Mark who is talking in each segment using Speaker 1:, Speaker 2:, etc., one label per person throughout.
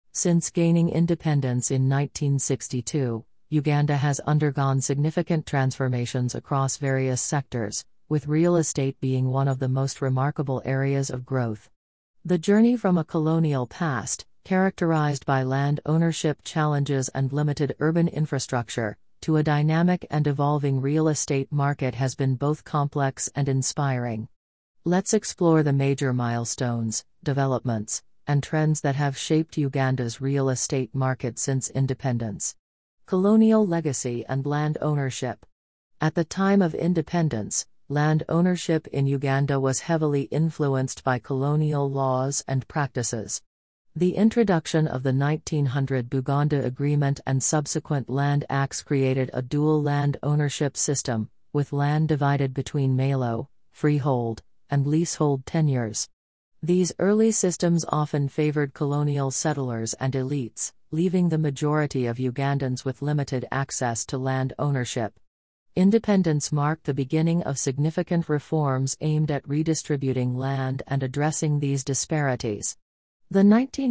Speaker 1: Since gaining independence in 1962, Uganda has undergone significant transformations across various sectors, with real estate being one of the most remarkable areas of growth. The journey from a colonial past, characterized by land ownership challenges and limited urban infrastructure, to a dynamic and evolving real estate market has been both complex and inspiring. Let's explore the major milestones, developments, and trends that have shaped Uganda's real estate market since independence. Colonial legacy and land ownership. At the time of independence, land ownership in Uganda was heavily influenced by colonial laws and practices. The introduction of the 1900 Buganda Agreement and subsequent Land Acts created a dual land ownership system, with land divided between Malo, freehold, and leasehold tenures. These early systems often favored colonial settlers and elites, leaving the majority of Ugandans with limited access to land ownership. Independence marked the beginning of significant reforms aimed at redistributing land and addressing these disparities. The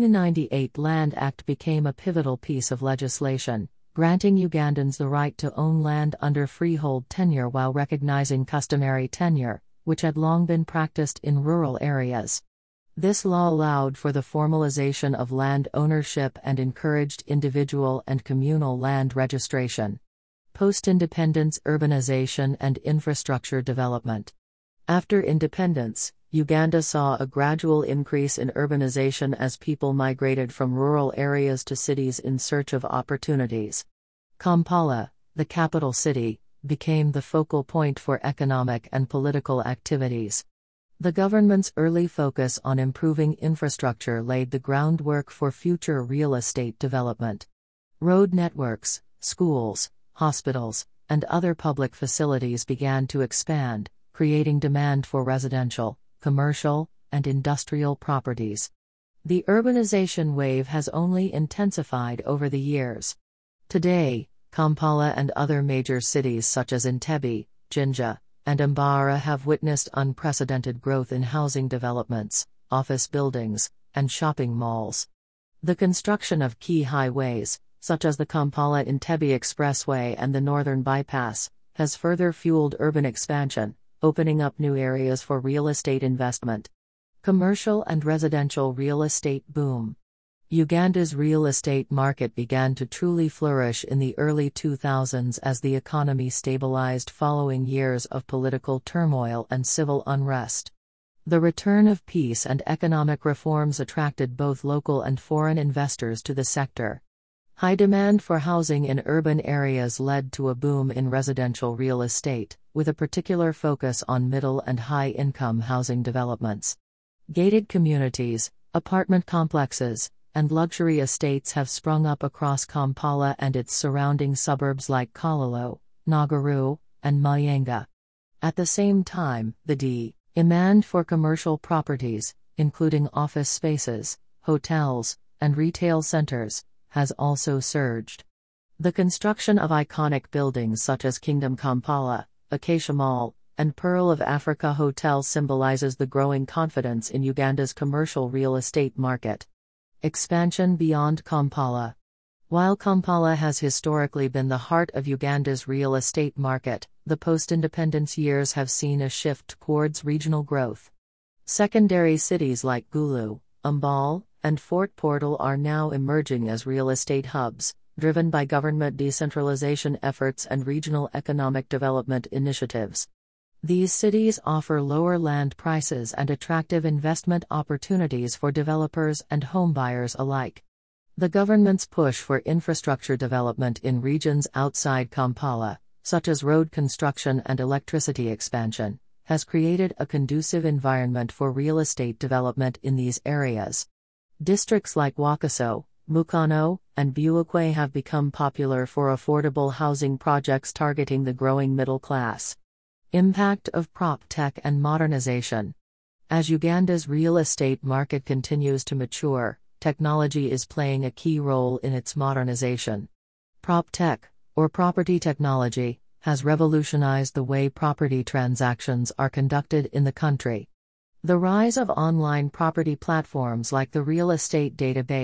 Speaker 1: 1998 Land Act became a pivotal piece of legislation, granting Ugandans the right to own land under freehold tenure while recognizing customary tenure, which had long been practiced in rural areas. This law allowed for the formalization of land ownership and encouraged individual and communal land registration. Post-independence urbanization and infrastructure development. After independence, Uganda saw a gradual increase in urbanization as people migrated from rural areas to cities in search of opportunities. Kampala, the capital city, became the focal point for economic and political activities. The government's early focus on improving infrastructure laid the groundwork for future real estate development. Road networks, schools, hospitals, and other public facilities began to expand, creating demand for residential, commercial, and industrial properties. The urbanization wave has only intensified over the years. Today, Kampala and other major cities such as Entebbe, Jinja, and Mbarara have witnessed unprecedented growth in housing developments, office buildings, and shopping malls. The construction of key highways, such as the Kampala-Entebbe Expressway and the Northern Bypass, has further fueled urban expansion, opening up new areas for real estate investment. Commercial and residential real estate boom. Uganda's real estate market began to truly flourish in the early 2000s as the economy stabilized following years of political turmoil and civil unrest. The return of peace and economic reforms attracted both local and foreign investors to the sector. High demand for housing in urban areas led to a boom in residential real estate, with a particular focus on middle and high-income housing developments. Gated communities, apartment complexes, and luxury estates have sprung up across Kampala and its surrounding suburbs like Kololo, Nagaru, and Mayenga. At the same time, the demand for commercial properties, including office spaces, hotels, and retail centers, has also surged. The construction of iconic buildings such as Kingdom Kampala, Acacia Mall, and Pearl of Africa Hotel symbolizes the growing confidence in Uganda's commercial real estate market. Expansion beyond Kampala. While Kampala has historically been the heart of Uganda's real estate market, the post-independence years have seen a shift towards regional growth. Secondary cities like Gulu, Mbale, and Fort Portal are now emerging as real estate hubs, driven by government decentralization efforts and regional economic development initiatives. These cities offer lower land prices and attractive investment opportunities for developers and homebuyers alike. The government's push for infrastructure development in regions outside Kampala, such as road construction and electricity expansion, has created a conducive environment for real estate development in these areas. Districts like Wakaso, Mukano, and Buakwe have become popular for affordable housing projects targeting the growing middle class. Impact of PropTech and modernization. As Uganda's real estate market continues to mature, technology is playing a key role in its modernization. PropTech, or property technology, has revolutionized the way property transactions are conducted in the country. The rise of online property platforms like the Real Estate Database,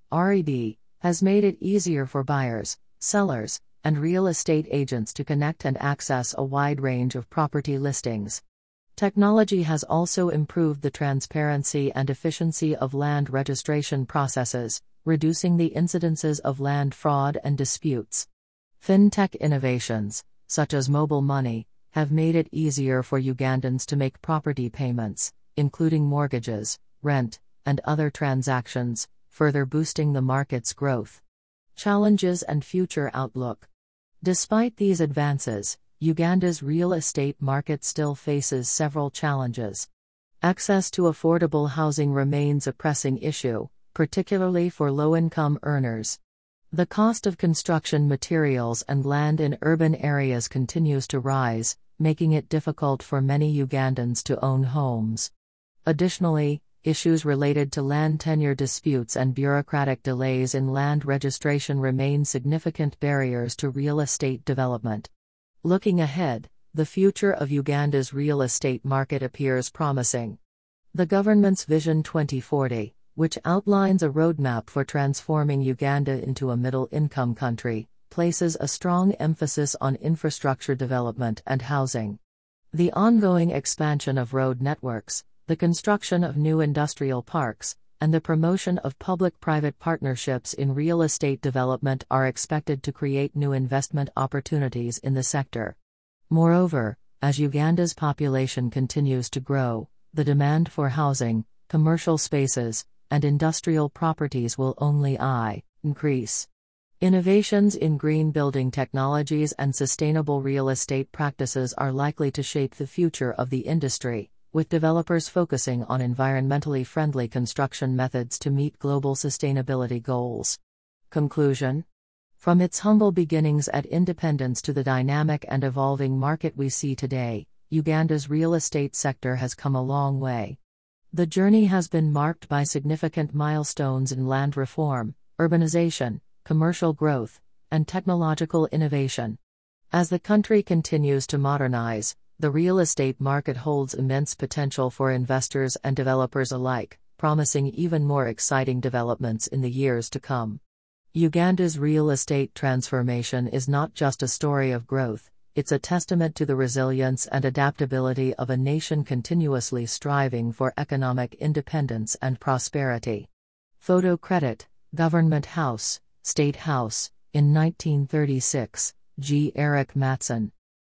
Speaker 1: RED, has made it easier for buyers, sellers, and real estate agents to connect and access a wide range of property listings. Technology has also improved the transparency and efficiency of land registration processes, reducing the incidences of land fraud and disputes. Fintech innovations, such as mobile money, have made it easier for Ugandans to make property payments, including mortgages, rent, and other transactions, further boosting the market's growth. Challenges and future outlook. Despite these advances, Uganda's real estate market still faces several challenges. Access to affordable housing remains a pressing issue, particularly for low-income earners. The cost of construction materials and land in urban areas continues to rise, making it difficult for many Ugandans to own homes. Additionally, issues related to land tenure disputes and bureaucratic delays in land registration remain significant barriers to real estate development. Looking ahead, the future of Uganda's real estate market appears promising. The government's Vision 2040, which outlines a roadmap for transforming Uganda into a middle-income country, places a strong emphasis on infrastructure development and housing. The ongoing expansion of road networks, the construction of new industrial parks, and the promotion of public-private partnerships in real estate development are expected to create new investment opportunities in the sector. Moreover, as Uganda's population continues to grow, the demand for housing, commercial spaces, and industrial properties will only increase. Innovations in green building technologies and sustainable real estate practices are likely to shape the future of the industry, with developers focusing on environmentally friendly construction methods to meet global sustainability goals. Conclusion. From its humble beginnings at independence to the dynamic and evolving market we see today, Uganda's real estate sector has come a long way. The journey has been marked by significant milestones in land reform, urbanization, commercial growth, and technological innovation. As the country continues to modernize, the real estate market holds immense potential for investors and developers alike, promising even more exciting developments in the years to come. Uganda's real estate transformation is not just a story of growth, it's a testament to the resilience and adaptability of a nation continuously striving for economic independence and prosperity. Photo credit, Government House, State House, in 1936, G. Eric Matson.